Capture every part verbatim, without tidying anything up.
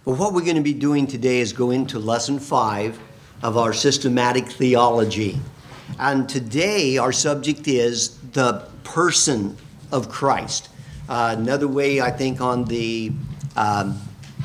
Well, what we're going to be doing today is go into lesson five of our systematic theology. And today our subject is the person of Christ. Uh, another way I think on the um,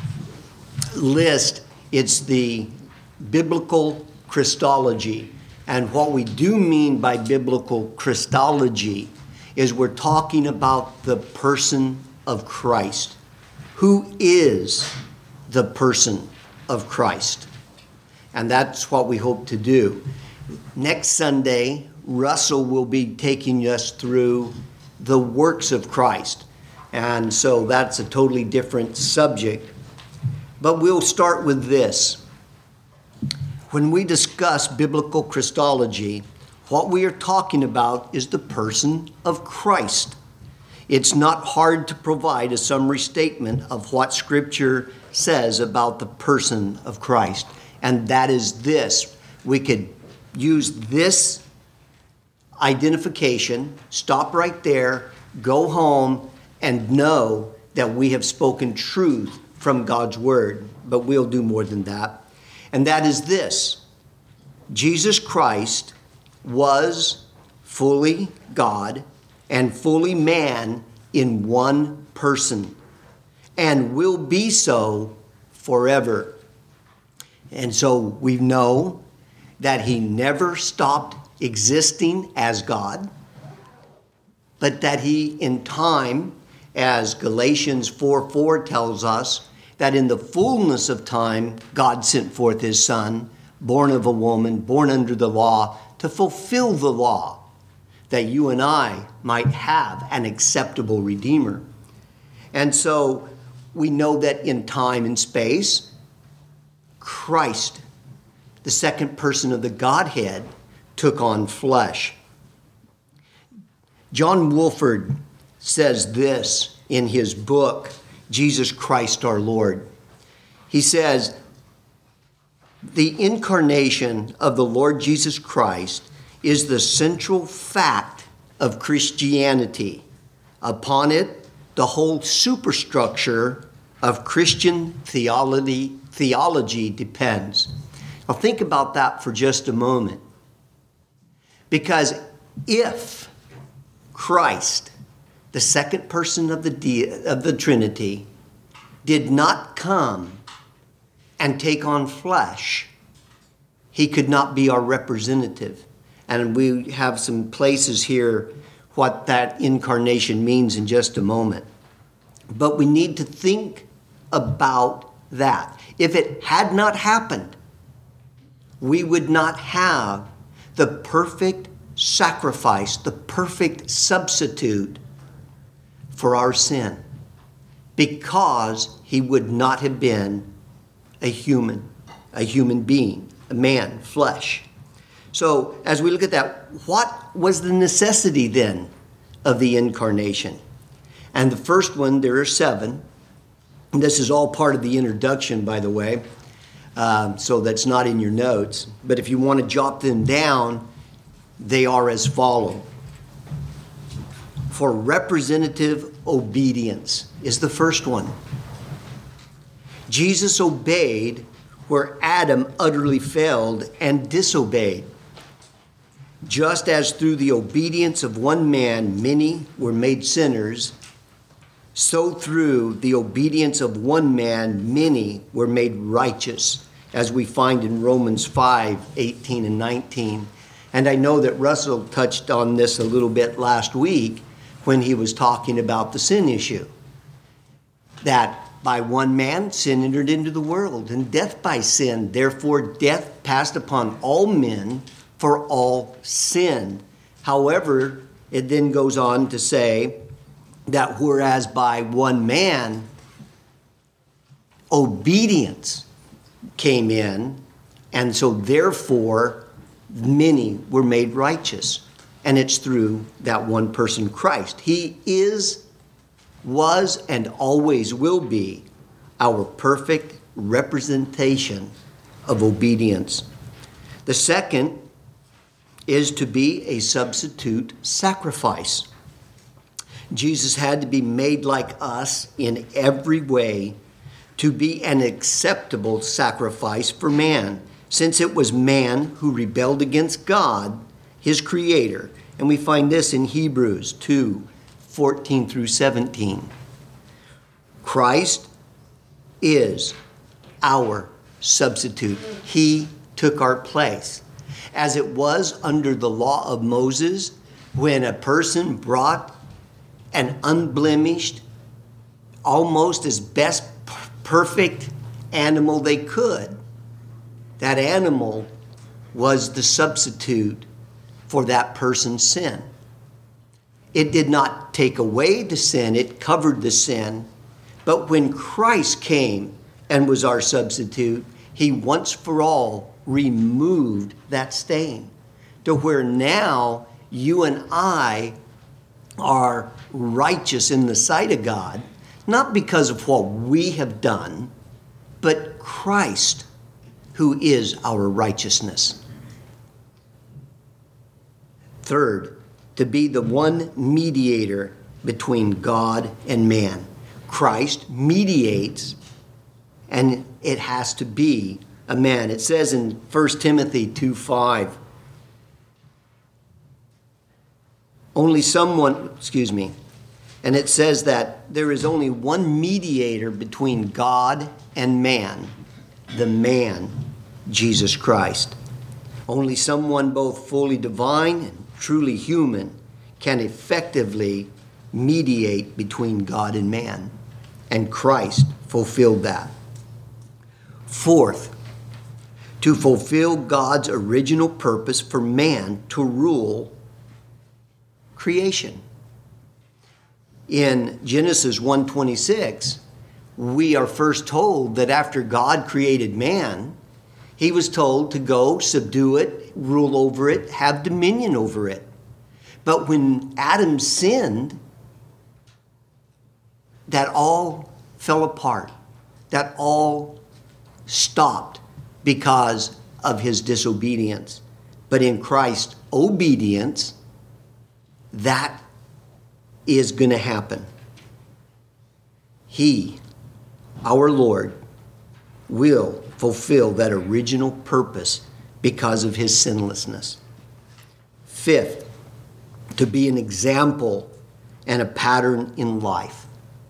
list, it's the biblical Christology. And what we do mean by biblical Christology is we're talking about the person of Christ. Who is the person of Christ? And that's what we hope to do. Next Sunday, Russell will be taking us through the works of Christ. And so that's a totally different subject. But we'll start with this. When we discuss biblical Christology, what we are talking about is the person of Christ. It's not hard to provide a summary statement of what Scripture says about the person of Christ. And that is this. We could use this identification, stop right there, go home, and know that we have spoken truth from God's Word. But we'll do more than that. And that is this. Jesus Christ was fully God and fully man in one person, and will be so forever. And so we know that he never stopped existing as God, but that he in time, as Galatians four four tells us, that in the fullness of time, God sent forth his Son, born of a woman, born under the law, to fulfill the law, that you and I might have an acceptable Redeemer. And so we know that in time and space, Christ, the second person of the Godhead, took on flesh. John Wolford says this in his book, Jesus Christ our Lord. He says, the incarnation of the Lord Jesus Christ is the central fact of Christianity. Upon it, the whole superstructure of Christian theology, theology depends. Now think about that for just a moment. Because if Christ, the second person of the, de- of the Trinity, did not come and take on flesh, he could not be our representative. And we have some places here what that incarnation means in just a moment. But we need to think about that. If it had not happened, we would not have the perfect sacrifice, the perfect substitute for our sin, because he would not have been a human, a human being, a man, flesh. So as we look at that, what was the necessity then of the incarnation? And the first one, there are seven. And this is all part of the introduction, by the way. Um, so that's not in your notes. But if you want to jot them down, they are as follows. For representative obedience is the first one. Jesus obeyed where Adam utterly failed and disobeyed. Just as through the obedience of one man many were made sinners, so through the obedience of one man many were made righteous, as we find in Romans five eighteen and nineteen. And I know that Russell touched on this a little bit last week when he was talking about the sin issue. That by one man sin entered into the world, and death by sin. Therefore death passed upon all men, for all sinned. However, it then goes on to say that whereas by one man obedience came in, and so therefore many were made righteous. And it's through that one person, Christ. He is, was, and always will be our perfect representation of obedience. The second is to be a substitute sacrifice. Jesus had to be made like us in every way to be an acceptable sacrifice for man, since it was man who rebelled against God, his creator. And we find this in Hebrews two, fourteen through seventeen. Christ is our substitute. He took our place. As it was under the law of Moses, when a person brought an unblemished, almost as best perfect animal they could, that animal was the substitute for that person's sin. It did not take away the sin, it covered the sin. But when Christ came and was our substitute, he once for all removed that stain, to where now you and I are righteous in the sight of God, not because of what we have done, but Christ, who is our righteousness. Third, to be the one mediator between God and man. Christ mediates, and it has to be a man. It says in First Timothy two five, only someone, excuse me, and it says that there is only one mediator between God and man, the man, Jesus Christ. Only someone both fully divine and truly human can effectively mediate between God and man, and Christ fulfilled that. Fourth, to fulfill God's original purpose for man to rule creation. In Genesis one twenty-six, we are first told that after God created man, he was told to go, subdue it, rule over it, have dominion over it. But when Adam sinned, that all fell apart. That all stopped because of his disobedience. But in Christ's obedience, that is going to happen. He, our Lord, will fulfill that original purpose because of his sinlessness. Fifth, to be an example and a pattern in life.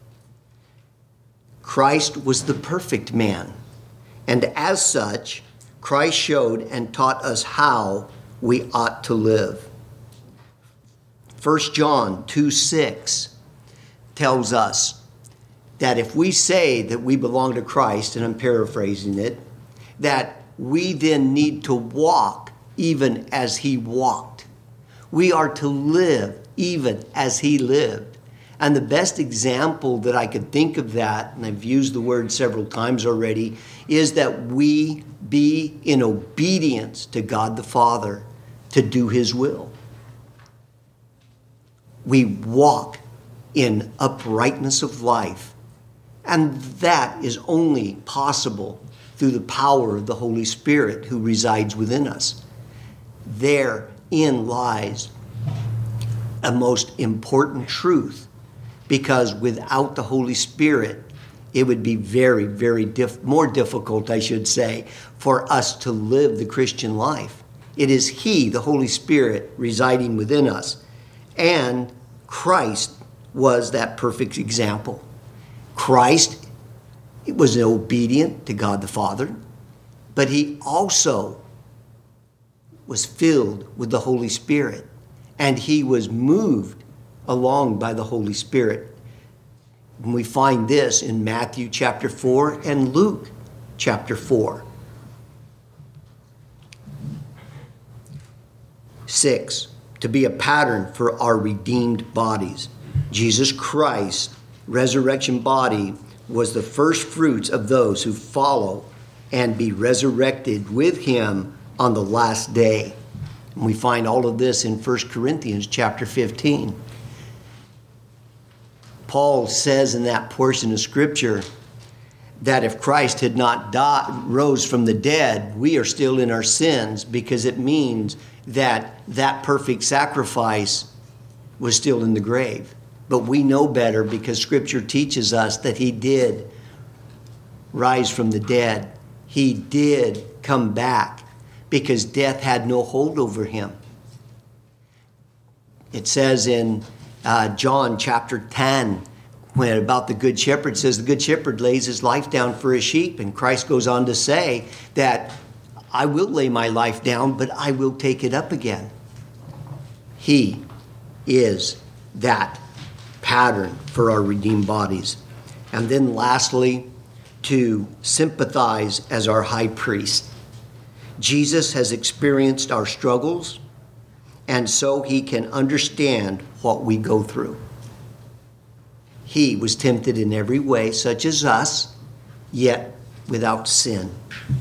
Christ was the perfect man, and as such, Christ showed and taught us how we ought to live. First John two six tells us that if we say that we belong to Christ, and I'm paraphrasing it, that we then need to walk even as he walked. We are to live even as he lived. And the best example that I could think of that, and I've used the word several times already, is that we be in obedience to God the Father to do his will. We walk in uprightness of life. And that is only possible through the power of the Holy Spirit who resides within us. Therein lies a most important truth, because without the Holy Spirit, it would be very, very diff- more difficult, I should say, for us to live the Christian life. It is he, the Holy Spirit, residing within us. And Christ was that perfect example. Christ was obedient to God the Father, but he also was filled with the Holy Spirit, and he was moved along by the Holy Spirit. And we find this in Matthew chapter four and Luke chapter four. Six, to be a pattern for our redeemed bodies. Jesus Christ's resurrection body was the first fruits of those who follow and be resurrected with him on the last day. And we find all of this in First Corinthians chapter fifteen. Paul says in that portion of Scripture that if Christ had not died, rose from the dead, we are still in our sins, because it means that that perfect sacrifice was still in the grave. But we know better, because Scripture teaches us that he did rise from the dead. He did come back because death had no hold over him. It says in uh, John chapter ten, when about the good shepherd, it says the good shepherd lays his life down for his sheep. And Christ goes on to say that I will lay my life down, but I will take it up again. He is that pattern for our redeemed bodies. And then lastly, to sympathize as our high priest. Jesus has experienced our struggles, and so he can understand what we go through. He was tempted in every way, such as us, yet without sin.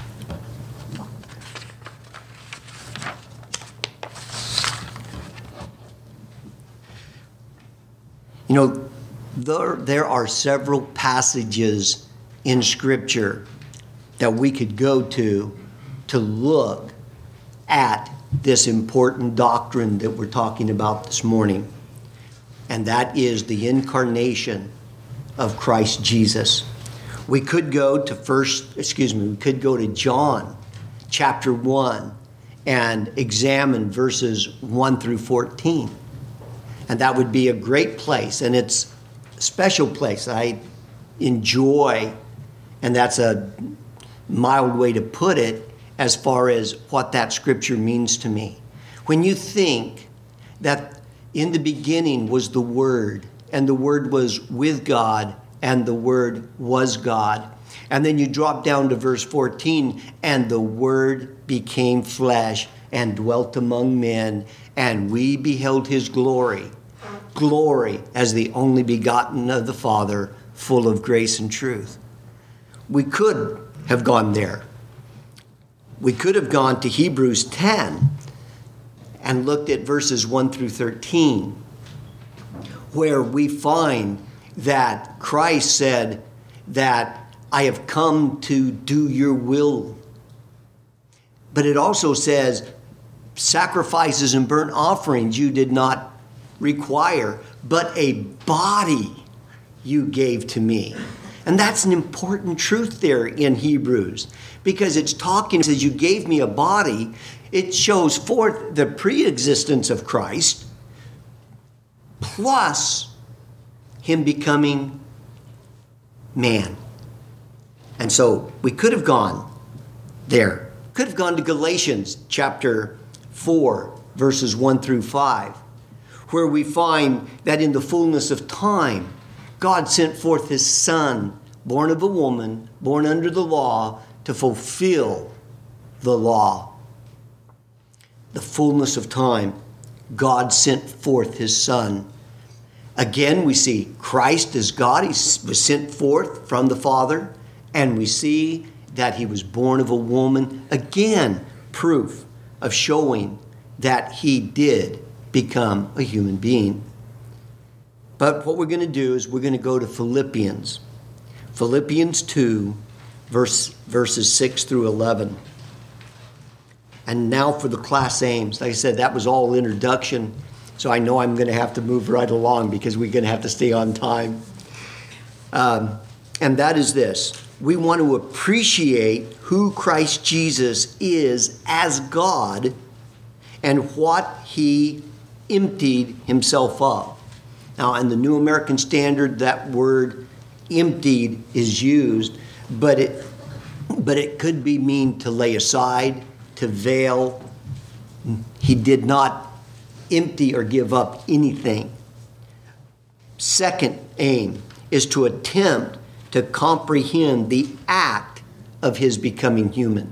You know, there, there are several passages in Scripture that we could go to to look at this important doctrine that we're talking about this morning. And that is the incarnation of Christ Jesus. We could go to first, excuse me, we could go to John chapter one and examine verses one through fourteen. And that would be a great place, and it's a special place I enjoy, and that's a mild way to put it as far as what that scripture means to me. When you think that in the beginning was the Word, and the Word was with God, and the Word was God, and then you drop down to verse fourteen, and the Word became flesh and dwelt among men, and we beheld his glory. Glory as the only begotten of the Father, full of grace and truth. We could have gone there. We could have gone to Hebrews ten and looked at verses one through thirteen, where we find that Christ said that I have come to do your will. But it also says sacrifices and burnt offerings you did not require, but a body you gave to me. And that's an important truth there in Hebrews, because it's talking, it says you gave me a body. It shows forth the pre-existence of Christ plus him becoming man. And so we could have gone there. Could have gone to Galatians chapter four, verses one through five, where we find that in the fullness of time, God sent forth his Son, born of a woman, born under the law, to fulfill the law. The fullness of time, God sent forth his Son. Again, we see Christ as God. He was sent forth from the Father, and we see that he was born of a woman. Again, proof of showing that he did become a human being. But what we're going to do is we're going to go to Philippians. Philippians two, verse, verses six through eleven. And now for the class aims. Like I said, that was all introduction. So I know I'm going to have to move right along because we're going to have to stay on time. Um, and that is this. We want to appreciate who Christ Jesus is as God and what he emptied himself of. Now, in the New American Standard, that word emptied is used, but it but it could be mean to lay aside, to veil. He did not empty or give up anything. Second aim is to attempt to comprehend the act of his becoming human.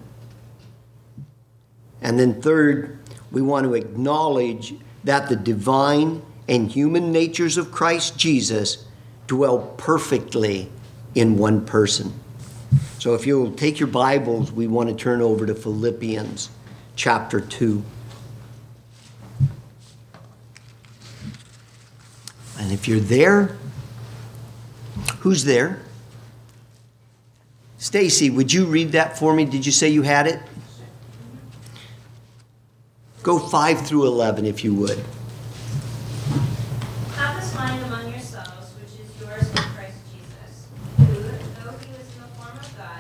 And then third, we want to acknowledge that the divine and human natures of Christ Jesus dwell perfectly in one person. So if you'll take your Bibles, we want to turn over to Philippians chapter two. And if you're there, who's there? Stacy, would you read that for me? Did you say you had it? Go five through eleven, if you would. Have this mind among yourselves, which is yours in Christ Jesus, who, though he was in the form of God,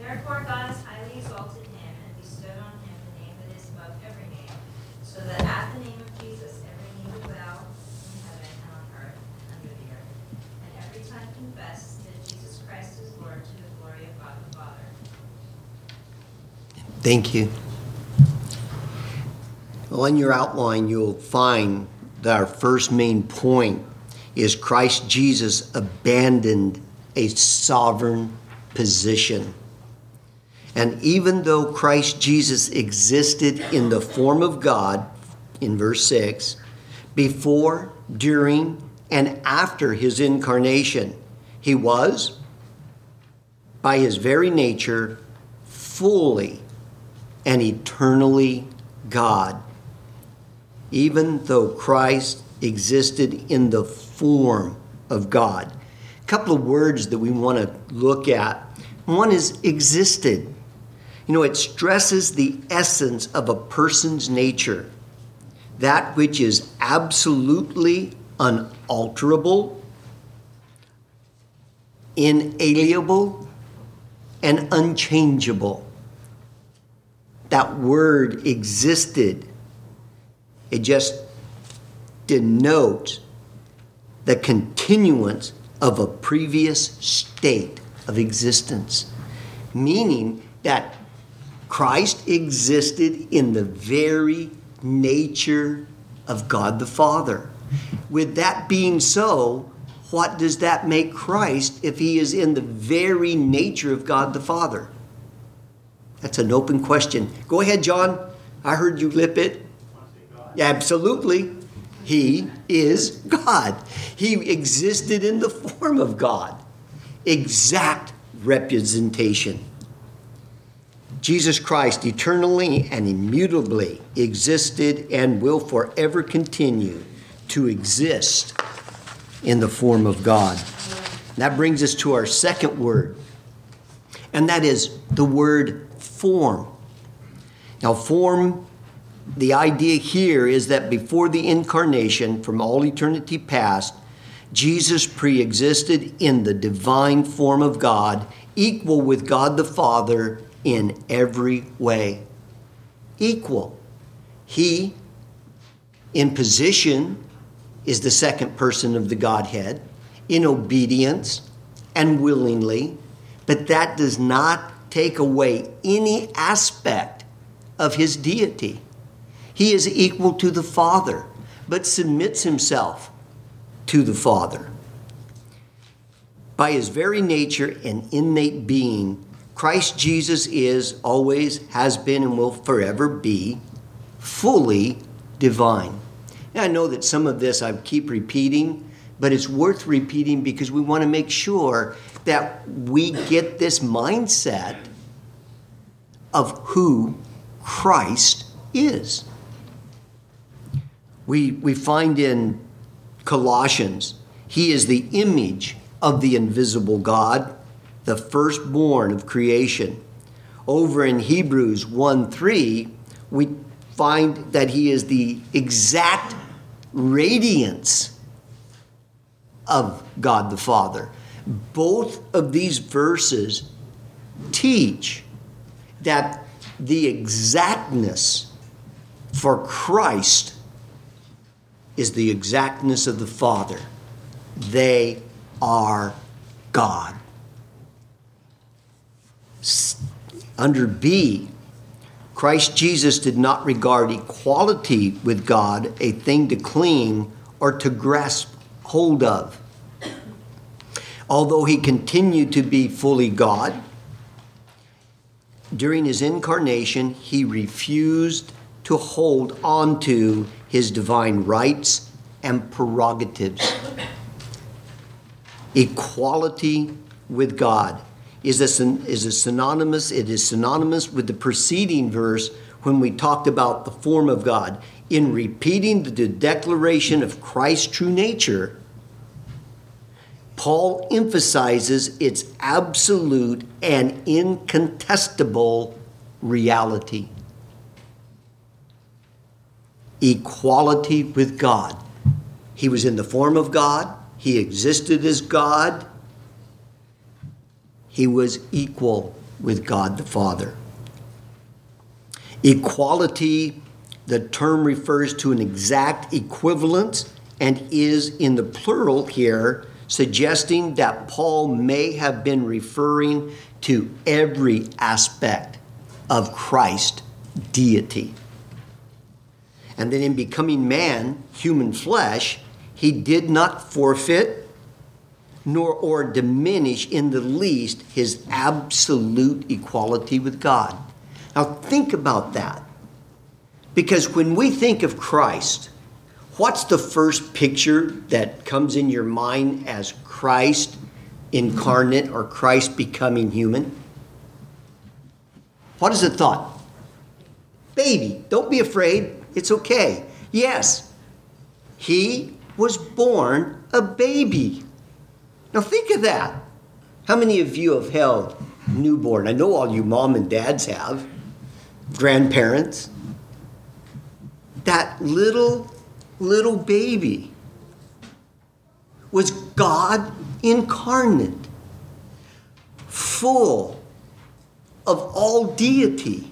Therefore God has highly exalted him and bestowed on him the name that is above every name, so that at the name of Jesus every knee will bow in heaven and on earth and under the earth, and every tongue confess that Jesus Christ is Lord to the glory of God the Father. Thank you. Well, in your outline, you'll find that our first main point is Christ Jesus abandoned a sovereign position. And even though Christ Jesus existed in the form of God, in verse six, before, during, and after his incarnation, he was, by his very nature, fully and eternally God. Even though Christ existed in the form of God. A couple of words that we want to look at. One is existed. You know, it stresses the essence of a person's nature. That which is absolutely unalterable, inalienable, and unchangeable. That word existed. It just denotes the continuance of a previous state of existence, meaning that Christ existed in the very nature of God the Father. With that being so, what does that make Christ if he is in the very nature of God the Father? That's an open question. Go ahead, John. I heard you lip it. Absolutely. He is God. He existed in the form of God. Exact representation. Jesus Christ eternally and immutably existed and will forever continue to exist in the form of God. That brings us to our second word, and that is the word form. Now, form, the idea here is that before the incarnation, from all eternity past, Jesus pre-existed in the divine form of God, equal with God the Father in every way. Equal. He, in position, is the second person of the Godhead, in obedience and willingly, but that does not take away any aspect of his deity. He is equal to the Father, but submits himself to the Father. By his very nature and innate being, Christ Jesus is, always has been, and will forever be fully divine. And I know that some of this I keep repeating, but it's worth repeating because we want to make sure that we get this mindset of who Christ is. We, we find in Colossians, he is the image of the invisible God, the firstborn of creation. Over in Hebrews one three, we find that he is the exact radiance of God the Father. Both of these verses teach that the exactness for Christ is the exactness of the Father. They are God. Under B, Christ Jesus did not regard equality with God a thing to cling or to grasp hold of. Although he continued to be fully God, during his incarnation, he refused to hold on to his divine rights and prerogatives. Equality with God is a, is a synonymous, it is synonymous with the preceding verse when we talked about the form of God. In repeating the declaration of Christ's true nature, Paul emphasizes its absolute and incontestable reality. Equality with God. He was in the form of God. He existed as God. He was equal with God the Father. Equality, the term refers to an exact equivalence and is in the plural here, suggesting that Paul may have been referring to every aspect of Christ's deity. And then in becoming man, human flesh, he did not forfeit nor or diminish in the least his absolute equality with God. Now think about that. Because when we think of Christ, what's the first picture that comes in your mind as Christ incarnate or Christ becoming human? What is the thought? Baby. Don't be afraid. It's okay. Yes, he was born a baby. Now think of that. How many of you have held newborn? I know all you mom and dads have. Grandparents. That little, little baby was God incarnate, full of all deity.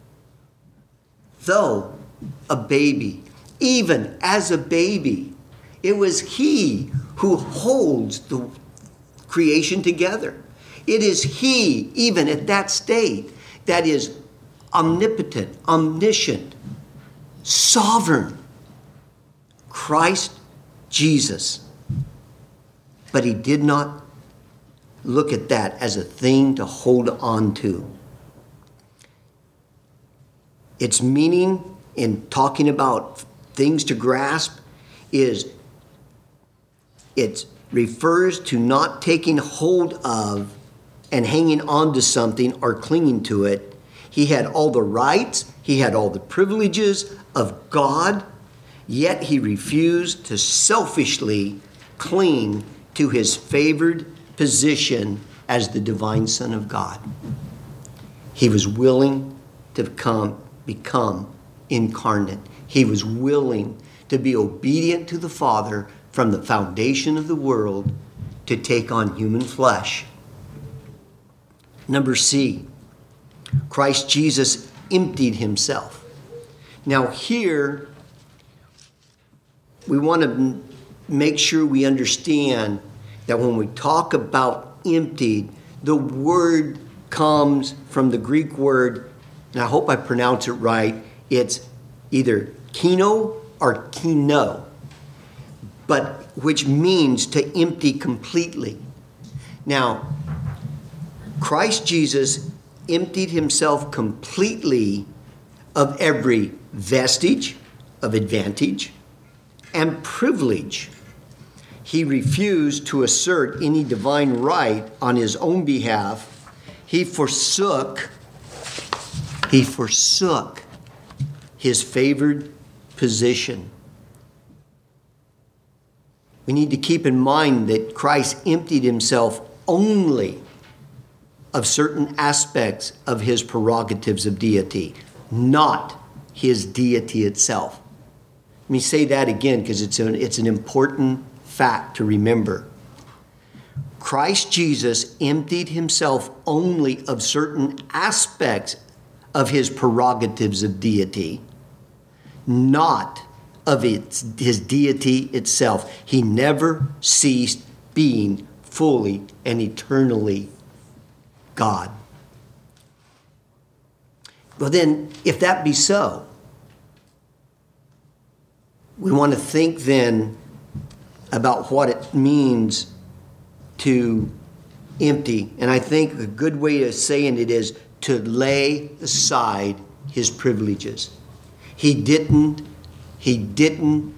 Though a baby, even as a baby, it was he who holds the creation together. It is he, even at that state, that is omnipotent, omniscient, sovereign. Christ Jesus. But he did not look at that as a thing to hold on to. Its meaning in talking about things to grasp is it refers to not taking hold of and hanging on to something or clinging to it. He had all the rights, he had all the privileges of God, yet he refused to selfishly cling to his favored position as the divine Son of God. He was willing to come, become incarnate. He was willing to be obedient to the Father from the foundation of the world to take on human flesh. Number C, Christ Jesus emptied himself. Now here, we want to make sure we understand that when we talk about emptied, the word comes from the Greek word, and I hope I pronounce it right, it's either kino or kino, but which means to empty completely. Now, Christ Jesus emptied himself completely of every vestige of advantage and privilege. He refused to assert any divine right on his own behalf. He forsook, he forsook his favored position. We need to keep in mind that Christ emptied himself only of certain aspects of his prerogatives of deity, not his deity itself. Let me say that again because it's an, it's an important fact to remember. Christ Jesus emptied himself only of certain aspects of his prerogatives of deity, not of its, his deity itself. He never ceased being fully and eternally God. Well then, if that be so, we want to think then about what it means to empty. And I think a good way of saying it is to lay aside his privileges. He didn't, he didn't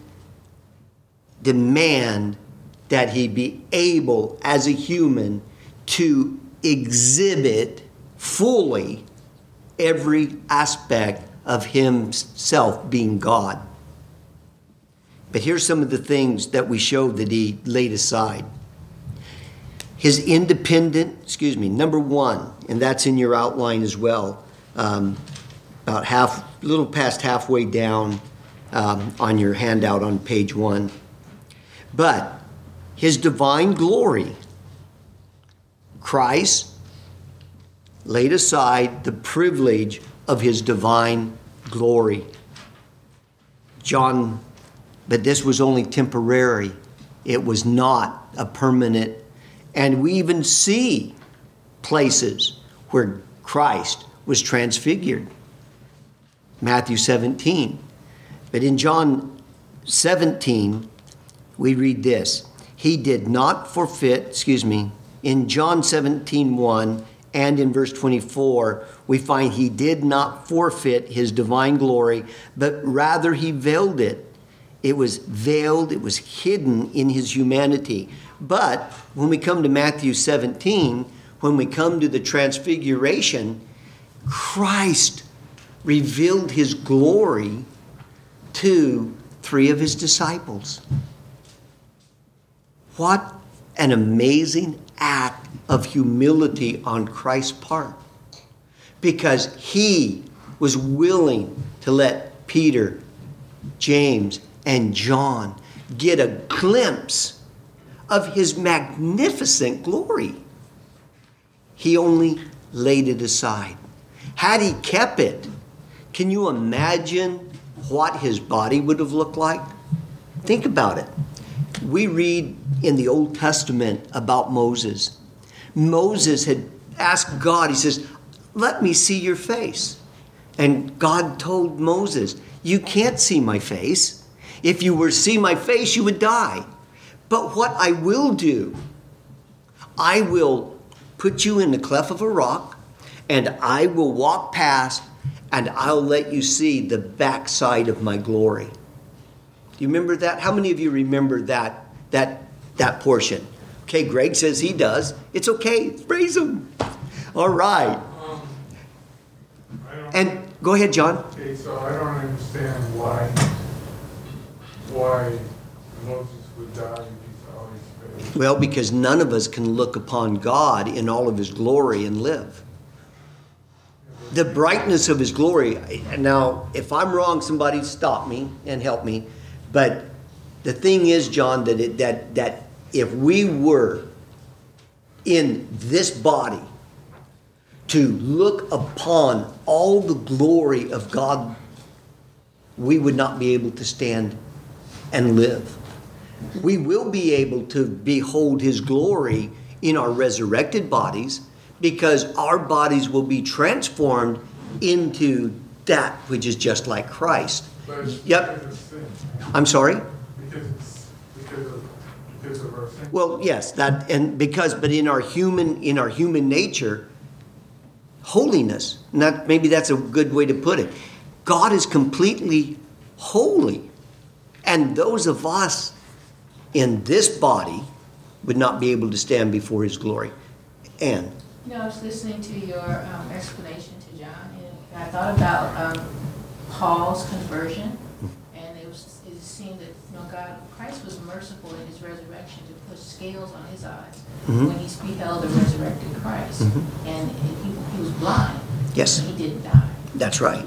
demand that he be able as a human to exhibit fully every aspect of himself being God. But here's some of the things that we showed that he laid aside. His independent, excuse me, number one, and that's in your outline as well, um, about half, a little past halfway down um, on your handout on page one. But his divine glory, Christ laid aside the privilege of his divine glory. John, but this was only temporary. It was not a permanent. And we even see places where Christ was transfigured. Matthew seventeen. But in John seventeen, we read this. He did not forfeit, excuse me, in John seventeen one and in verse twenty-four, we find he did not forfeit his divine glory, but rather he veiled it. It was veiled, it was hidden in his humanity. But when we come to Matthew seventeen, when we come to the transfiguration, Christ revealed his glory to three of his disciples. What an amazing act of humility on Christ's part. Because he was willing to let Peter, James, and John get a glimpse of his magnificent glory. He only laid it aside. Had he kept it, can you imagine what his body would have looked like? Think about it. We read in the Old Testament about Moses. Moses had asked God, he says, let me see your face. And God told Moses, you can't see my face. If you were to see my face, you would die. But what I will do, I will put you in the cleft of a rock, and I will walk past, and I'll let you see the backside of my glory. Do you remember that? How many of you remember that, that, that portion? Okay, Greg says he does. It's okay. Praise him. All right. Um, I don't- And go ahead, John. Okay, so I don't understand why, why Moses would die if he's always faithful. Well, because none of us can look upon God in all of his glory and live. The brightness of his glory. Now, if I'm wrong, somebody stop me and help me. But the thing is, John, that it, that that if we were in this body to look upon all the glory of God, we would not be able to stand and live. We will be able to behold his glory in our resurrected bodies, because our bodies will be transformed into that which is just like Christ. But it's Yep. because of sin. I'm sorry? Because it's, because of, because of our sin. Well, yes, that and because but in our human in our human nature, holiness, not maybe that's a good way to put it. God is completely holy. And those of us in this body would not be able to stand before his glory. And You know, I was listening to your um, explanation to John, and I thought about um, Paul's conversion, and it was it seemed that you know God, Christ was merciful in his resurrection to put scales on his eyes Mhm. when he beheld the resurrected Christ, Mhm. and he, he was blind. Yes. and he didn't die. that's right.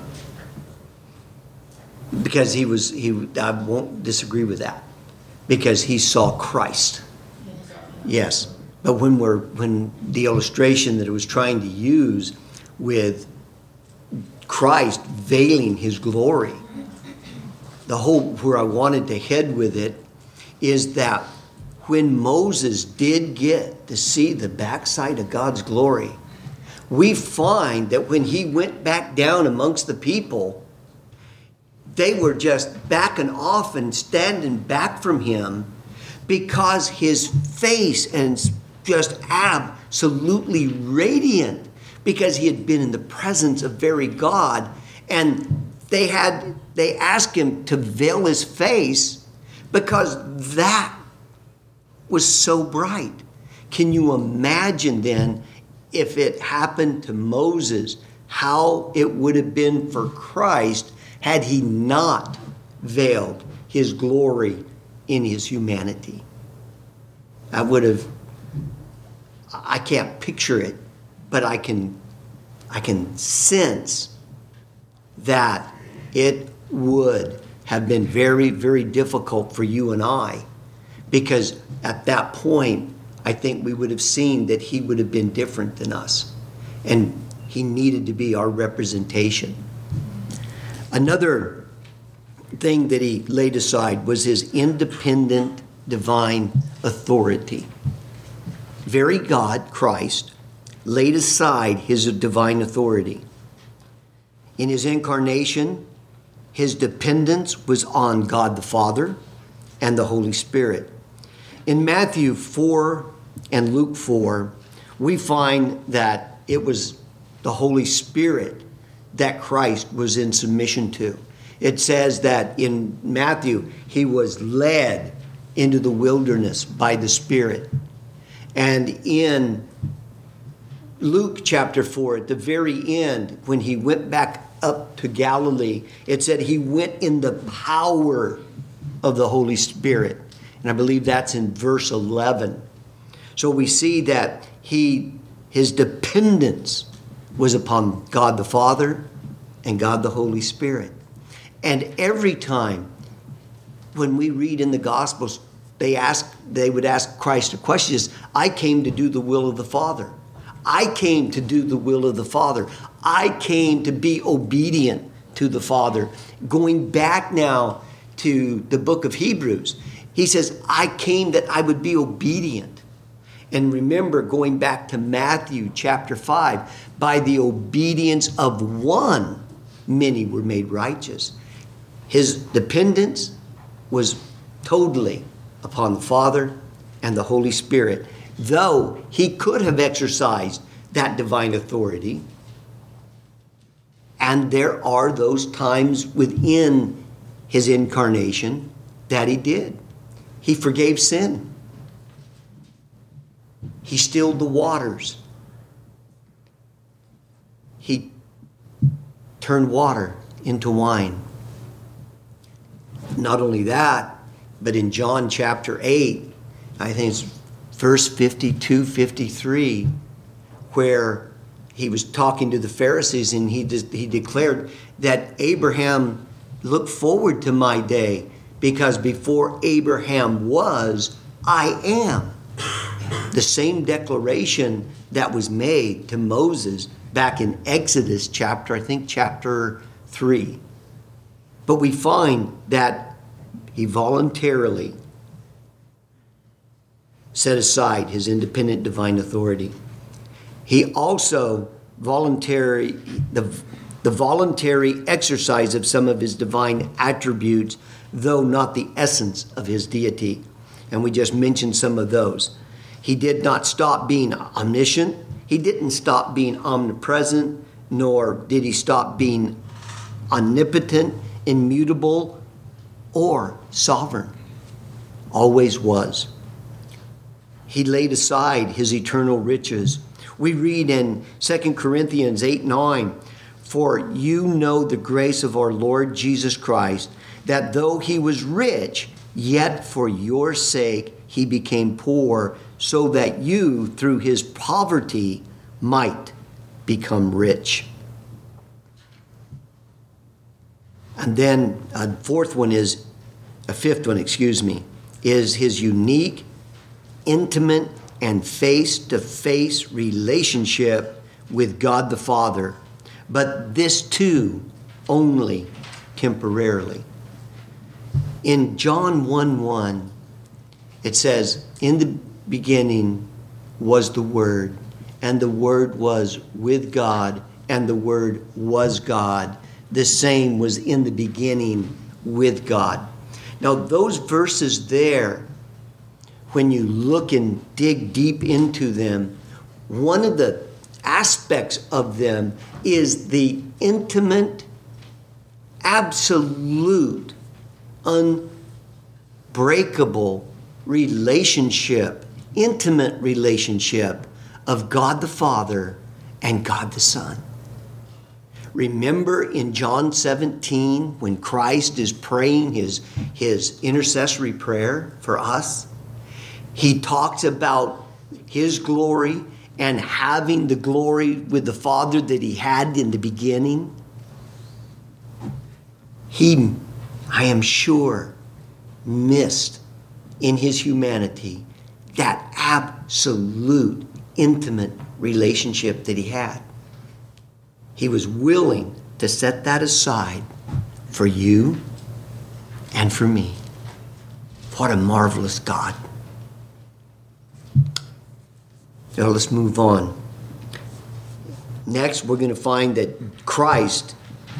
Because he was he I won't disagree with that. Because he saw Christ. in his own- Yes, but when we're when the illustration that it was trying to use with Christ veiling his glory, the whole where I wanted to head with it is that when Moses did get to see the backside of God's glory, we find that when he went back down amongst the people, they were just backing off and standing back from him because his face and just absolutely radiant, because he had been in the presence of very God. And they had they asked him to veil his face because that was so bright. Can you imagine then if it happened to Moses, how it would have been for Christ had he not veiled his glory in his humanity? I would have, I can't picture it, but I can, I can sense that it would have been very, very difficult for you and I, because at that point, I think we would have seen that he would have been different than us. And He needed to be our representation. Another thing that he laid aside was his independent divine authority. Very God, Christ, laid aside his divine authority. In his incarnation, his dependence was on God the Father and the Holy Spirit. In Matthew four and Luke four, we find that it was the Holy Spirit that Christ was in submission to. It says that in Matthew, he was led into the wilderness by the Spirit. And in Luke chapter four, at the very end, when he went back up to Galilee, it said he went in the power of the Holy Spirit. And I believe that's in verse eleven. So we see that he, his dependence was upon God the Father and God the Holy Spirit. And every time when we read in the Gospels, they ask, they would ask Christ a question, is, I came to do the will of the Father. I came to do the will of the Father. I came to be obedient to the Father. Going back now to the book of Hebrews, he says, I came that I would be obedient. And remember, going back to Matthew chapter five, by the obedience of one, many were made righteous. His dependence was totally upon the Father and the Holy Spirit, though he could have exercised that divine authority. And there are those times within his incarnation that he did. He forgave sin. He stilled the waters. He turned water into wine. Not only that, but in John chapter eight, I think it's verse fifty-two, fifty-three, where he was talking to the Pharisees and he, de- he declared that Abraham looked forward to my day because before Abraham was, I am. The same declaration that was made to Moses back in Exodus chapter, I think chapter three. But we find that he voluntarily set aside his independent divine authority. He also voluntary the, the voluntary exercise of some of his divine attributes, though not the essence of his deity. And we just mentioned some of those. He did not stop being omniscient. He didn't stop being omnipresent, nor did he stop being omnipotent, immutable, or sovereign. Always was. He laid aside his eternal riches. We read in Second Corinthians eight nine, for you know the grace of our Lord Jesus Christ, that though he was rich, yet for your sake he became poor, so that you, through his poverty, might become rich. And then a fourth one is, a fifth one, excuse me, is his unique, intimate, and face-to-face relationship with God the Father. But this too, only temporarily. In John one one, it says, in the beginning was the Word, and the Word was with God, and the Word was God. The same was in the beginning with God. Now, those verses there, when you look and dig deep into them, one of the aspects of them is the intimate, absolute, unbreakable relationship, intimate relationship of God the Father and God the Son. Remember in John seventeen, when Christ is praying his, his intercessory prayer for us, he talks about his glory and having the glory with the Father that he had in the beginning. He, I am sure, missed in his humanity that absolute intimate relationship that he had. He was willing to set that aside for you and for me. What a marvelous God. Now let's move on. Next, we're going to find that Christ,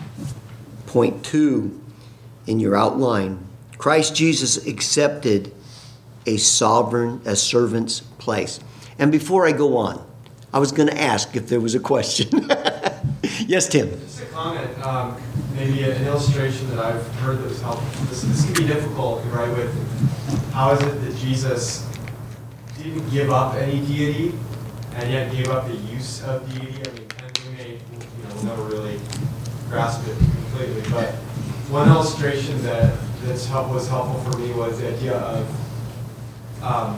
point two in your outline, Christ Jesus accepted a sovereign, a servant's place. And before I go on, I was going to ask if there was a question. Yes, Tim. Just a comment, um, maybe an illustration that I've heard that was helpful. This, this can be difficult, right, with how is it that Jesus didn't give up any deity and yet gave up the use of deity? I mean, and we may, you know, we'll never really grasp it completely, but one illustration that that's help, was helpful for me was the idea of, um,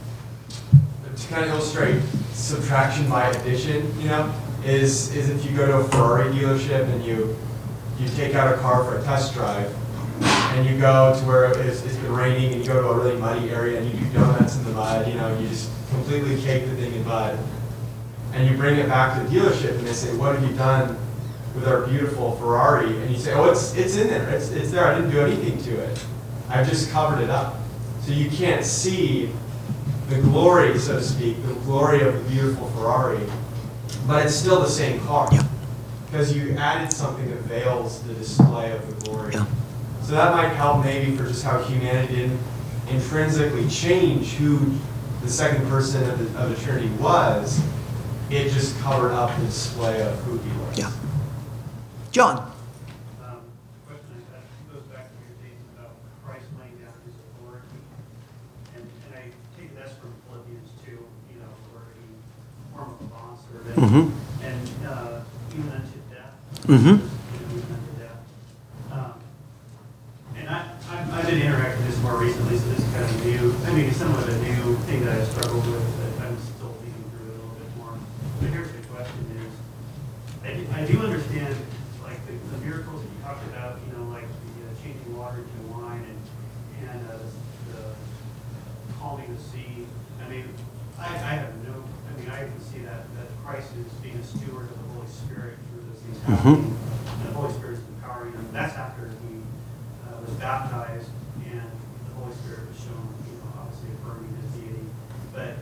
to kind of illustrate subtraction by addition, you know, is is if you go to a Ferrari dealership and you you take out a car for a test drive, and you go to where it's, it's been raining, and you go to a really muddy area, and you do donuts in the mud, you know, you just completely cake the thing in mud, and you bring it back to the dealership, and they say, what have you done with our beautiful Ferrari? And you say, oh, it's it's in there, it's, it's there, I didn't do anything to it. I've just covered it up. So you can't see the glory, so to speak, the glory of the beautiful Ferrari, but it's still the same car. Yeah. Because you added something that veils the display of the glory. Yeah. So that might help maybe for just how humanity didn't intrinsically change who the second person of the, of the Trinity was. It just covered up the display of who he was. Yeah. John. Um, the question I have goes back to your statement about Christ laying down his authority. And, and I take that's from Philippians two, you know, where he formed a bond servant. Mm-hmm. And uh, even unto death. Mm-hmm. You know, even unto death. Um, and I, I've, I've been interacting with this more recently, so this is kind of new. I mean, it's somewhat a new thing that I struggled with, but I'm still thinking through it a little bit more. But here's the question is, I do, I do understand, like, the, the miracles that you talked about, you know, like the uh, changing water into wine and, and uh, the calming the sea. I mean, I, I have no, I mean, I can see that, that Christ is being a steward of the Holy Spirit through those things happening. Mm-hmm. And the Holy Spirit is empowering him. That's after he uh, was baptized and the Holy Spirit was shown, you know, obviously affirming his deity. But,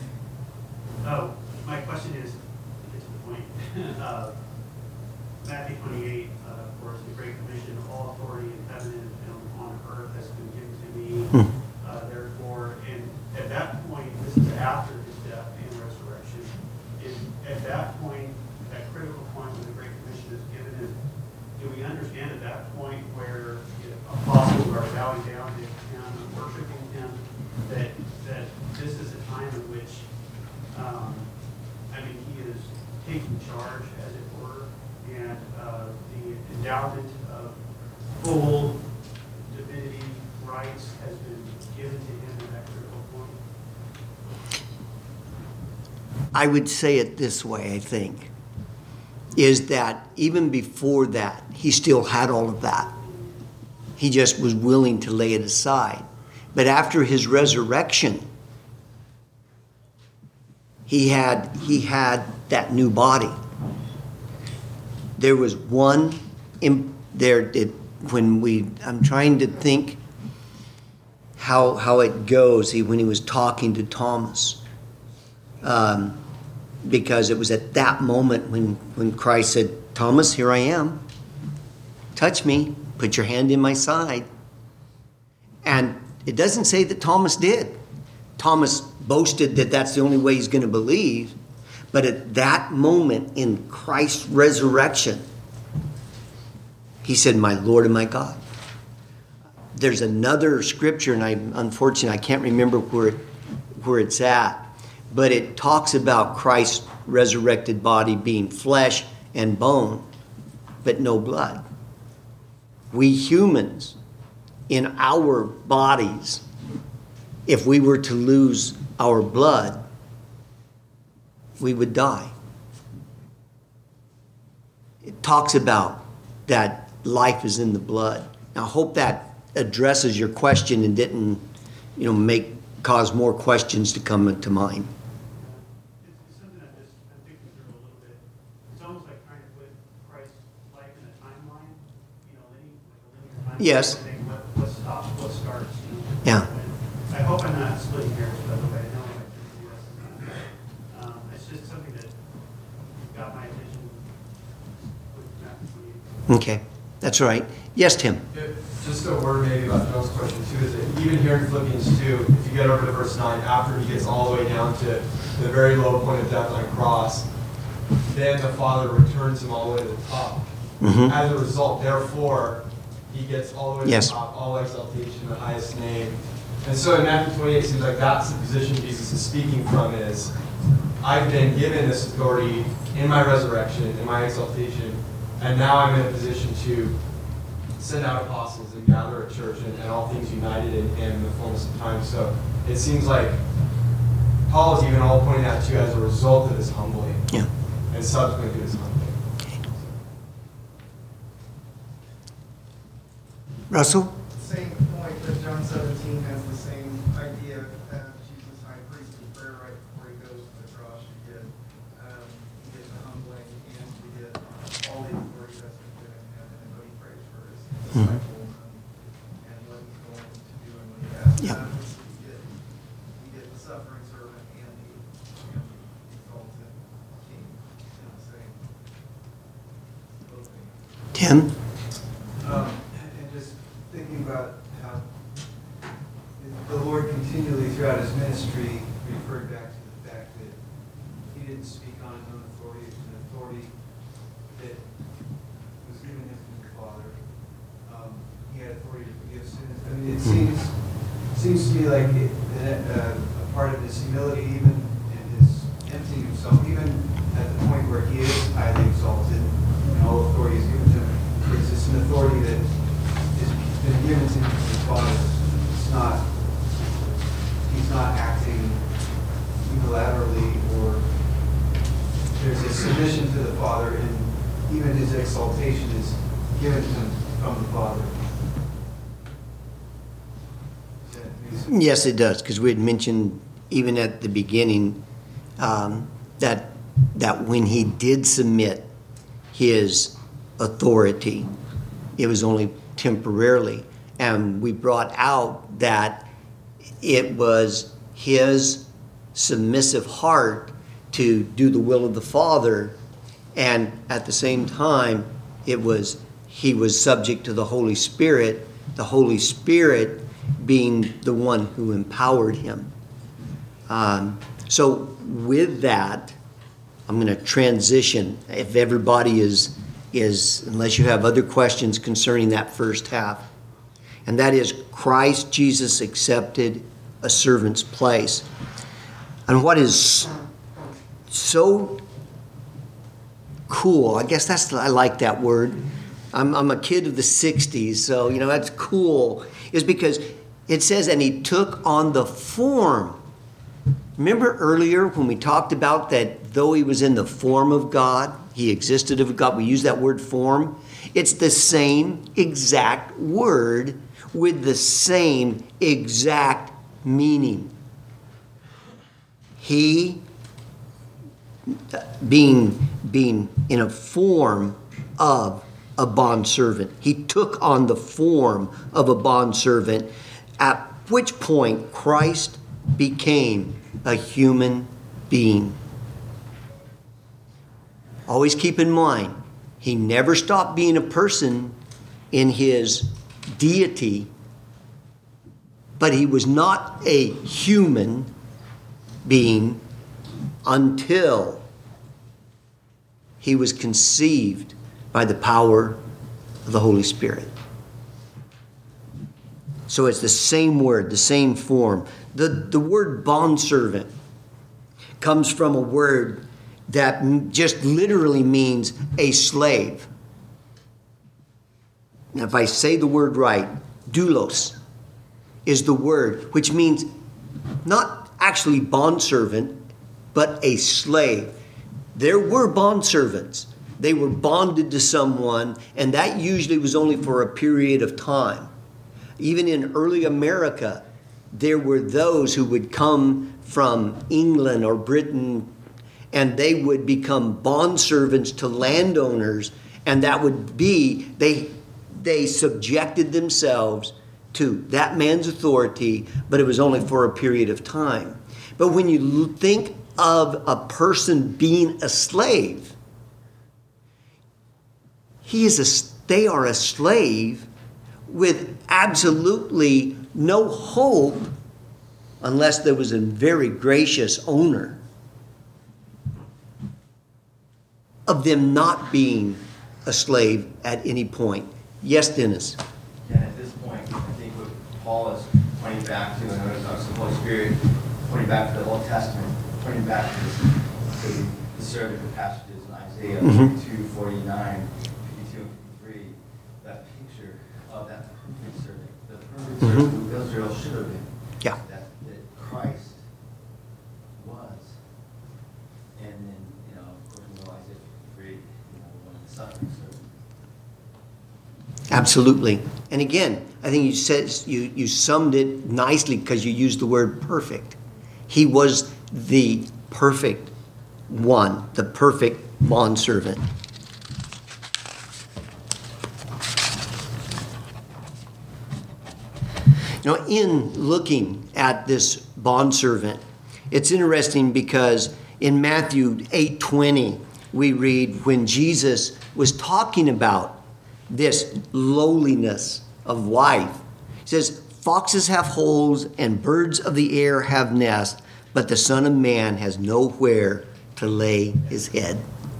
oh, my question is, to get to the point, uh, Matthew twenty-eight, uh, of course, the Great Commission, all authority in heaven and on earth has been given to me. Hmm. Uh, therefore, and at that point, this is after his death and resurrection. Is at that point, that critical point when the Great Commission is given, is do we understand at that point where the apostles are bowing down to him and worshiping him, that that this is a time in which, um, I mean, he is taking charge, as it were, and uh, the endowment of full divinity rights has been given to him at that critical point? I would say it this way, I think, is that even before that, he still had all of that. He just was willing to lay it aside. But after his resurrection, he had he had that new body. There was one in there it, when we I'm trying to think how how it goes. He when he was talking to Thomas. Um, because it was at that moment when, when Christ said, Thomas, here I am. Touch me. Put your hand in my side. And it doesn't say that Thomas did. Thomas boasted that that's the only way he's going to believe. But at that moment in Christ's resurrection, he said, my Lord and my God. There's another scripture, and I unfortunately I can't remember where it, where it's at. But it talks about Christ's resurrected body being flesh and bone, but no blood. We humans, in our bodies, if we were to lose our blood, we would die. It talks about that life is in the blood. Now, I hope that addresses your question and didn't, you know, make cause more questions to come into mind. It's, it's something that just, I'm thinking through a little bit. It's almost like trying to put Christ Yes. I think what, what stops, what starts. You know, Yeah. when- I hope I'm not splitting hairs, by the way. I know like the U S is not. Um, it's just something that got my attention with Matthew twenty-eight. Okay, that's right. Yes, Tim? Yeah, just a word maybe about Joe's question too, is that even here in Philippians two, if you get over to verse nine, after he gets all the way down to the very low point of death on a cross, then the Father returns him all the way to the top. Mhm. As a result, therefore, he gets all the way to Yes. the top, all exaltation, the highest name. And so in Matthew twenty-eight, it seems like that's the position Jesus is speaking from is, I've been given this authority in my resurrection, in my exaltation, and now I'm in a position to send out apostles and gather a church and, and all things united in him in the fullness of time. So it seems like Paul is even all pointing that to as a result of his humbling Yeah. and subsequent to his humbling. Russell? Same point that John seventeen has the same idea as Jesus' high priestly prayer right before he goes to the cross. You get, um, you get the humbling and you get all the authority that's been given him and what he prays for his Mhm. disciples and, and what he's going to do and what he has Yeah. done. So you get, you get the suffering servant and the, you know, the exalted king in the same. both things. Tim? Um, and just thinking about how the Lord continually throughout his ministry referred back to the fact that he didn't speak on his own authority, it was an authority that was given him from the Father. Um, he had authority to forgive sins. I mean, it seems seems to me like it, that, uh, a part of his humility, even in his emptying himself, even at the point where he is highly exalted and all authority is given to him, it's just an authority that has been given to him from the Father. It's not, he's not acting unilaterally, or there's a submission to the Father, and even his exaltation is given to him from the Father. Does that make sense? Yes, it does, because we had mentioned even at the beginning um, that that when he did submit his authority, it was only temporarily. And we brought out that it was his submissive heart to do the will of the Father, and at the same time, it was he was subject to the Holy Spirit, the Holy Spirit being the one who empowered him. Um, so with that, I'm going to transition. If everybody is, is, unless you have other questions concerning that first half, and that is Christ Jesus accepted a servant's place. And what is so cool, I guess that's, I like that word. I'm, I'm a kid of the sixties, so, you know, that's cool, is because it says, and he took on the form. Remember earlier when we talked about that though he was in the form of God, he existed of God, we use that word form. It's the same exact word with the same exact meaning. He, being, being in a form of a bondservant, he took on the form of a bondservant, at which point Christ became a human being. Always keep in mind, he never stopped being a person in his deity, but he was not a human being until he was conceived by the power of the Holy Spirit. So it's the same word, the same form. The, the word bondservant comes from a word that just literally means a slave. Now, if I say the word right, doulos is the word, which means not actually bondservant, but a slave. There were bondservants. They were bonded to someone, and that usually was only for a period of time. Even in early America, there were those who would come from England or Britain, and they would become bondservants to landowners, and that would be, they they subjected themselves to that man's authority, but it was only for a period of time. But when you think of a person being a slave, he is a, they are a slave with absolutely no hope unless there was a very gracious owner of them not being a slave at any point. Yes, Dennis? Yeah, at this point, I think what Paul is pointing back to, and I notice the Holy Spirit pointing back to the Old Testament, pointing back to, this, to the servant passages in Isaiah Mhm. fifty-two, forty-nine, fifty-two, and fifty-three, that picture of that perfect servant, the perfect Mhm. servant who Israel should have been. Yeah. That, that Christ was. And then, you know, of course, we know Isaiah fifty-three, you know, one of the suffering servants. Absolutely. And again, I think you said you, you summed it nicely because you used the word perfect. He was the perfect one, the perfect bondservant. Now, in looking at this bondservant, it's interesting because in Matthew eight twenty, we read when Jesus was talking about this lowliness of life. He says, foxes have holes and birds of the air have nests, but the Son of Man has nowhere to lay his head.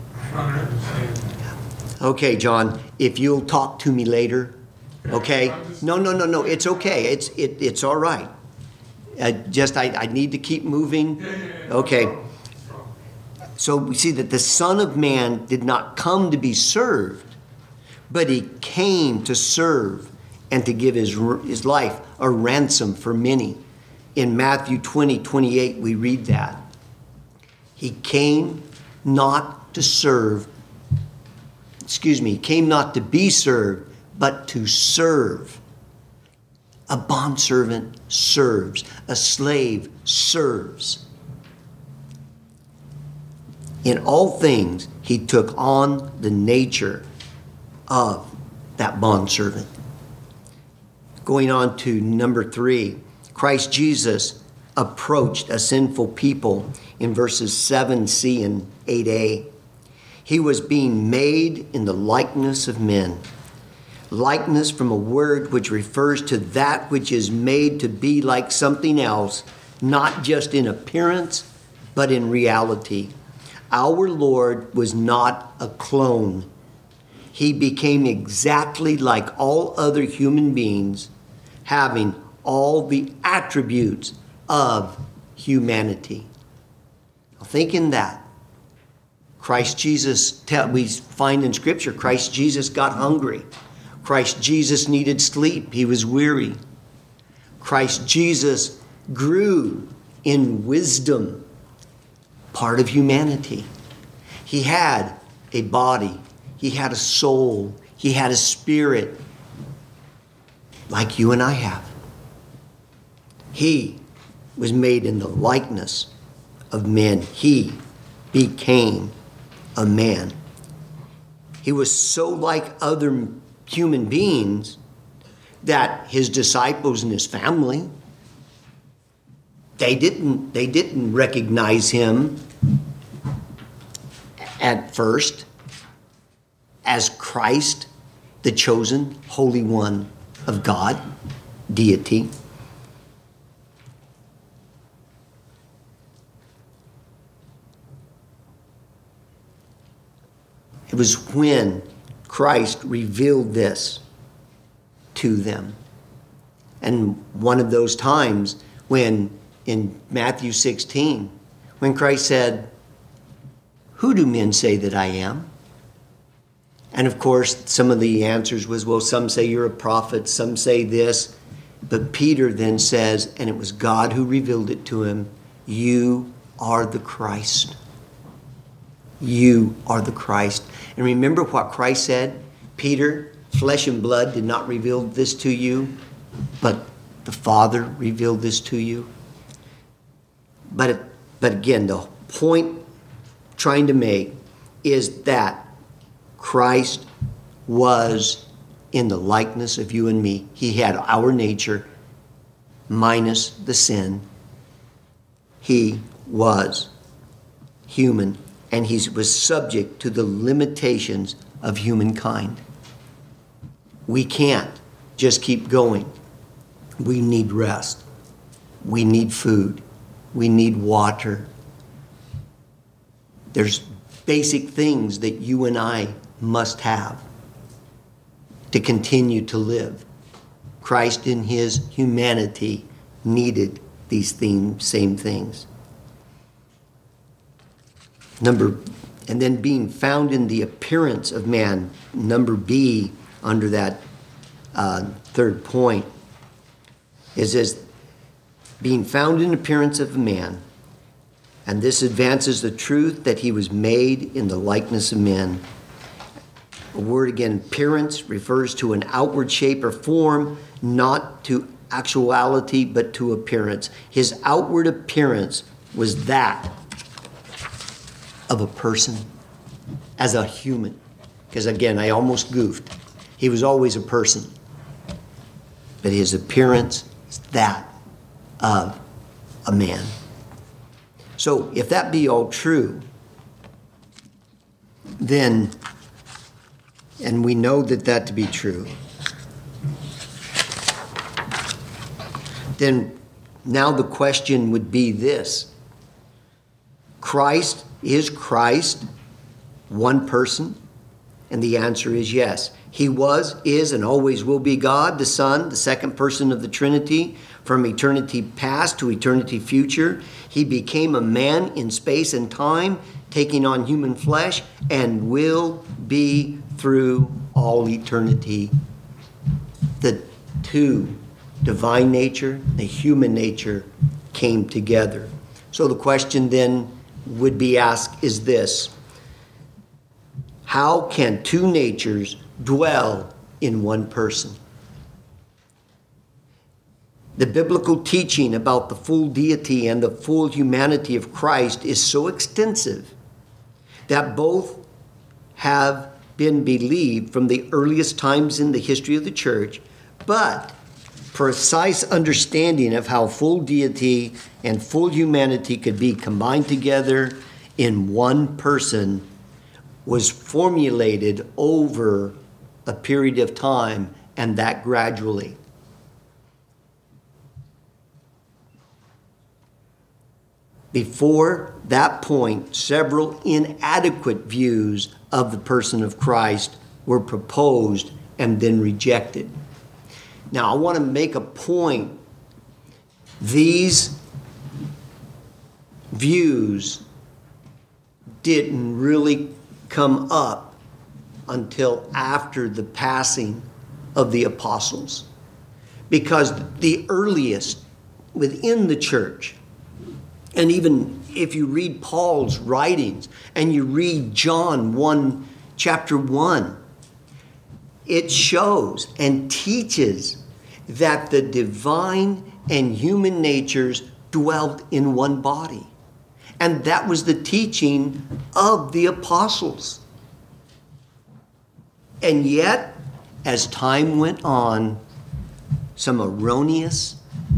Okay, John, if you'll talk to me later, okay? No, no, no, no, it's okay. It's it, it's all right. I just, I, I need to keep moving. Okay. So we see that the Son of Man did not come to be served, but he came to serve and to give his, his life a ransom for many. In Matthew twenty, twenty-eight, we read that. He came not to serve, excuse me, he came not to be served, but to serve. A bondservant serves. A slave serves. In all things, he took on the nature of that bondservant. Going on to number three, Christ Jesus approached a sinful people in verses seven c and eight a. He was being made in the likeness of men. Likeness from a word which refers to that which is made to be like something else, not just in appearance, but in reality. Our Lord was not a clone. He became exactly like all other human beings, having all the attributes of humanity. Now think in that. Christ Jesus, we find in Scripture, Christ Jesus got hungry. Christ Jesus needed sleep. He was weary. Christ Jesus grew in wisdom, part of humanity. He had a body. He had a soul. He had a spirit, like you and I have. He was made in the likeness of men. He became a man. He was so like other human beings that his disciples and his family, they didn't, they didn't recognize him at first as Christ, the chosen Holy One of God, deity. It was when Christ revealed this to them. And one of those times when in Matthew sixteen, when Christ said, "Who do men say that I am?" And of course, some of the answers was, well, some say you're a prophet, some say this. But Peter then says, and it was God who revealed it to him, "You are the Christ. You are the Christ." And remember what Christ said? Peter, flesh and blood did not reveal this to you, but the Father revealed this to you. But, it, but again, the point trying to make is that Christ was in the likeness of you and me. He had our nature minus the sin. He was human, and he was subject to the limitations of humankind. We can't just keep going. We need rest. We need food. We need water. There's basic things that you and I must have to continue to live. Christ in his humanity needed these theme, same things. Number, and then being found in the appearance of man, number B under that uh, third point, is as being found in appearance of a man, and this advances the truth that he was made in the likeness of men. The word again, appearance, refers to an outward shape or form, not to actuality, but to appearance. His outward appearance was that of a person, as a human. Because again, I almost goofed. He was always a person. But his appearance is that of a man. So if that be all true, then, and we know that that to be true, then now the question would be this: Christ, is Christ one person? And the answer is yes. He was, is, and always will be God, the Son, the second person of the Trinity, from eternity past to eternity future. He became a man in space and time, taking on human flesh, and will be through all eternity. The two, divine nature, the human nature, came together. So the question then would be asked is this: how can two natures dwell in one person? The biblical teaching about the full deity and the full humanity of Christ is so extensive that both have been believed from the earliest times in the history of the church, but precise understanding of how full deity and full humanity could be combined together in one person was formulated over a period of time, and that gradually. Before that point, several inadequate views of the person of Christ were proposed and then rejected. Now, I want to make a point. These views didn't really come up until after the passing of the apostles, because the earliest within the church, and even if you read Paul's writings and you read John one, chapter one, it shows and teaches that the divine and human natures dwelt in one body. And that was the teaching of the apostles. And yet, as time went on, some erroneous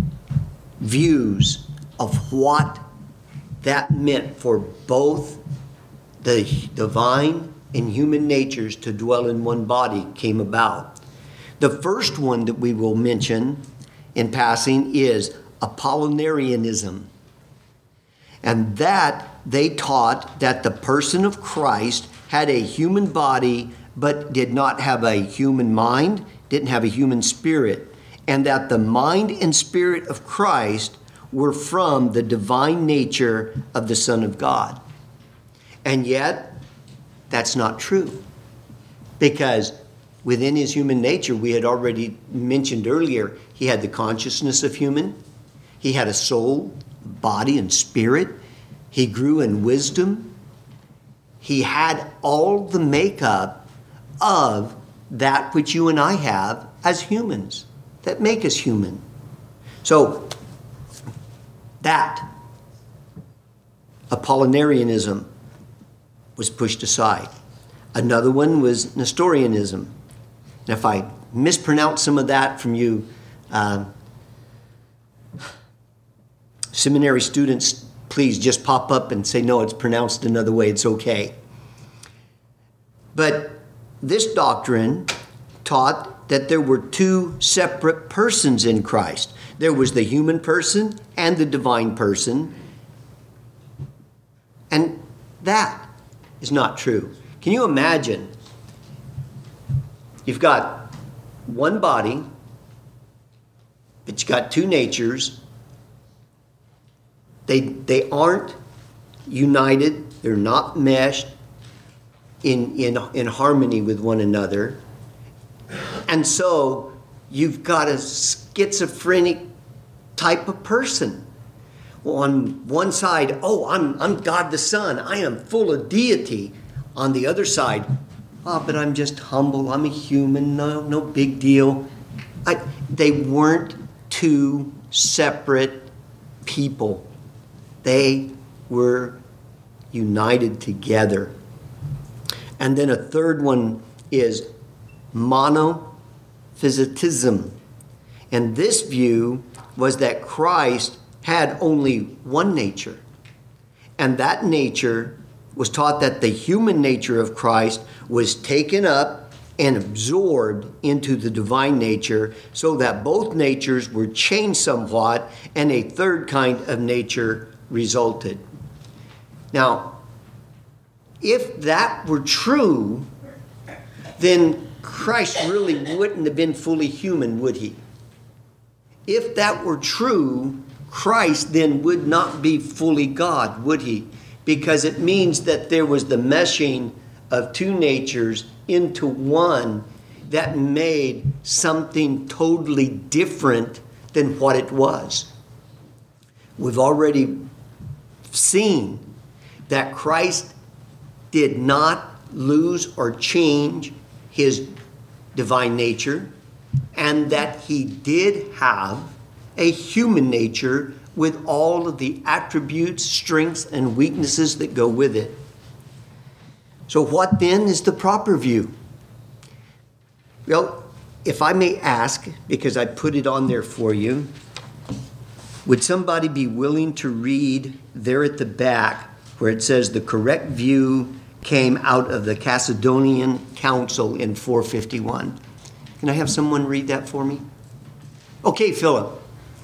views of what that meant for both the divine and human natures to dwell in one body came about. The first one that we will mention in passing is Apollinarianism. And that they taught that the person of Christ had a human body but did not have a human mind, didn't have a human spirit, and that the mind and spirit of Christ were from the divine nature of the Son of God. And yet, that's not true. Because within his human nature, we had already mentioned earlier, he had the consciousness of human. He had a soul, body, and spirit. He grew in wisdom. He had all the makeup of that which you and I have as humans, that make us human. So, that Apollinarianism was pushed aside. Another one was Nestorianism. And if I mispronounce some of that from you um, seminary students, please just pop up and say, no, it's pronounced another way. It's okay. But this doctrine taught that there were two separate persons in Christ. There was the human person and the divine person. And that is not true. Can you imagine? You've got one body, but you've got two natures. They, they aren't united. They're not meshed in, in, in harmony with one another. And so you've got a schizophrenic type of person. Well, on one side, oh, I'm, I'm God the Son. I am full of deity. On the other side, oh, but I'm just humble. I'm a human. No, no big deal. I, they weren't two separate people. They were united together. And then a third one is monophysitism. And this view was that Christ had only one nature. And that nature was taught that the human nature of Christ was taken up and absorbed into the divine nature, so that both natures were changed somewhat and a third kind of nature resulted. Now, if that were true, then Christ really wouldn't have been fully human, would he? If that were true, Christ then would not be fully God, would he? Because it means that there was the meshing of two natures into one that made something totally different than what it was. We've already seen that Christ did not lose or change his divine nature, and that he did have a human nature with all of the attributes, strengths, and weaknesses that go with it. So what then is the proper view? Well, if I may ask, because I put it on there for you, would somebody be willing to read there at the back where it says the correct view came out of the Chalcedonian Council in four fifty-one? Can I have someone read that for me? Okay, Philip.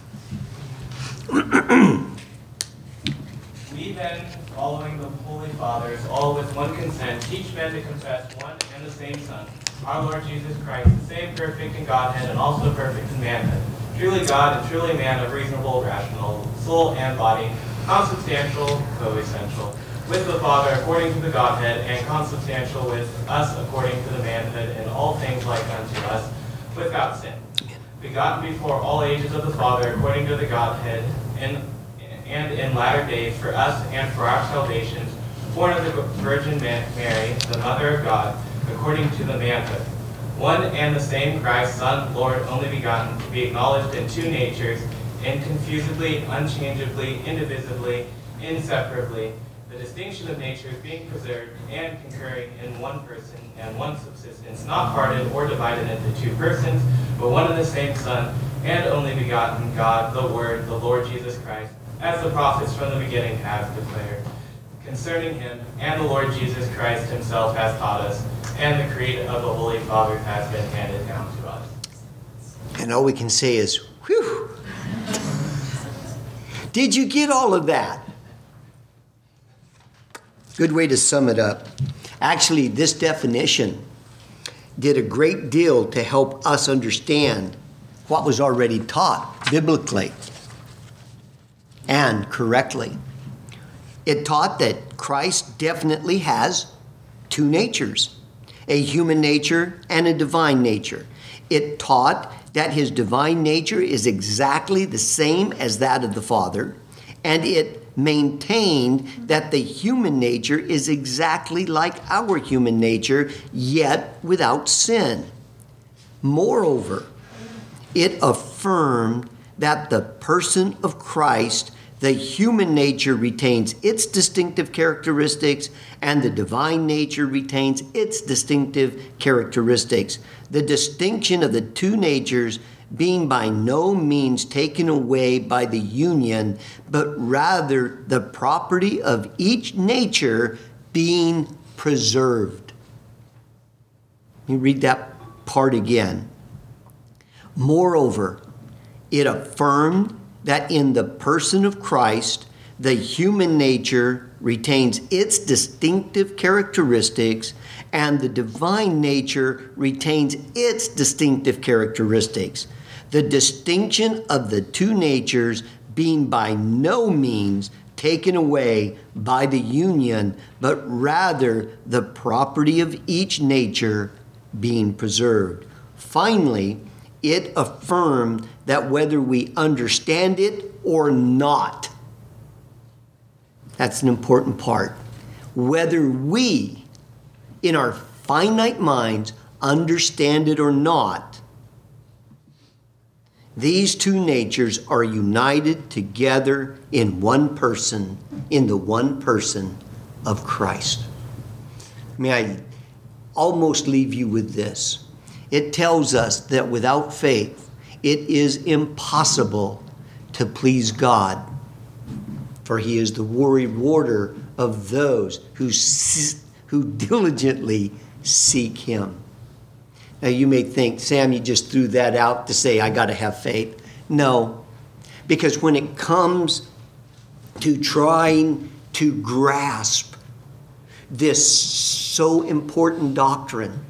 We then, following the Holy Fathers, all with one consent, teach men to confess one and the same Son, our Lord Jesus Christ, the same perfect in Godhead and also perfect in manhood, truly God and truly man of reasonable, rational, soul and body, consubstantial, co-essential, with the Father according to the Godhead, and consubstantial with us according to the manhood, in all things like unto us, without sin. Begotten before all ages of the Father according to the Godhead, and, and in latter days for us and for our salvation, born of the Virgin Mary, the Mother of God, according to the manhood. One and the same Christ, Son, Lord, only begotten, to be acknowledged in two natures, inconfusedly, unchangeably, indivisibly, inseparably, the distinction of natures being preserved and concurring in one person and one subsistence, not parted or divided into two persons, but one and the same Son, and only begotten God, the Word, the Lord Jesus Christ, as the prophets from the beginning have declared. Concerning him and the Lord Jesus Christ himself has taught us, and the creed of the Holy Father has been handed down to us. And all we can say is, whew. Did you get all of that? Good way to sum it up. Actually, this definition did a great deal to help us understand what was already taught biblically and correctly. It taught that Christ definitely has two natures, a human nature and a divine nature. It taught that his divine nature is exactly the same as that of the Father, and it maintained that the human nature is exactly like our human nature, yet without sin. Moreover, it affirmed that the person of Christ The human nature retains its distinctive characteristics, and the divine nature retains its distinctive characteristics. The distinction of the two natures being by no means taken away by the union, but rather the property of each nature being preserved. Let me read that part again. Moreover, it affirmed that in the person of Christ, the human nature retains its distinctive characteristics, and the divine nature retains its distinctive characteristics. The distinction of the two natures being by no means taken away by the union, but rather the property of each nature being preserved. Finally, it affirmed that whether we understand it or not, that's an important part, whether we, in our finite minds, understand it or not, these two natures are united together in one person, in the one person of Christ. May I almost leave you with this. It tells us that without faith, it is impossible to please God, for he is the rewarder of those who, who diligently seek him. Now you may think, Sam, you just threw that out to say, I got to have faith. No, because when it comes to trying to grasp this so important doctrine,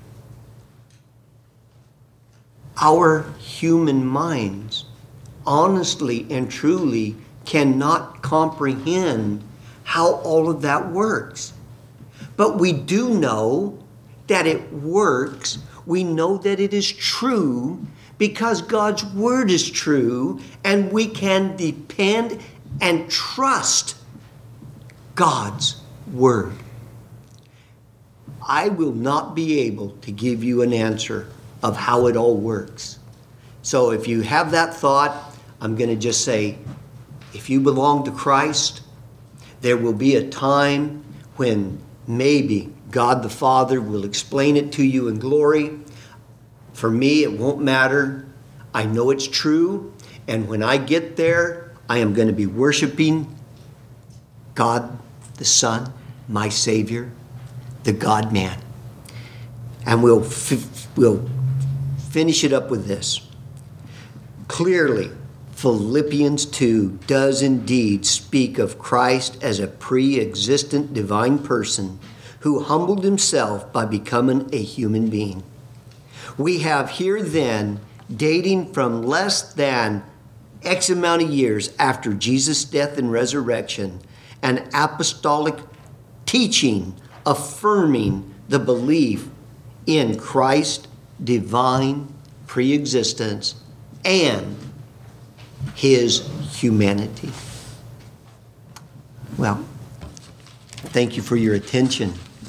our human minds honestly and truly cannot comprehend how all of that works. But we do know that it works. We know that it is true because God's word is true, and we can depend and trust God's word. I will not be able to give you an answer of how it all works. So if you have that thought, I'm going to just say, if you belong to Christ, there will be a time when maybe God the Father will explain it to you in glory. For me, it won't matter. I know it's true. And when I get there, I am going to be worshiping God the Son, my Savior, the God-man. And we'll, f- we'll finish it up with this. Clearly, Philippians two does indeed speak of Christ as a pre-existent divine person who humbled himself by becoming a human being. We have here then, dating from less than X amount of years after Jesus' death and resurrection, an apostolic teaching affirming the belief in Christ's divine pre-existence and his humanity. Well, thank you for your attention.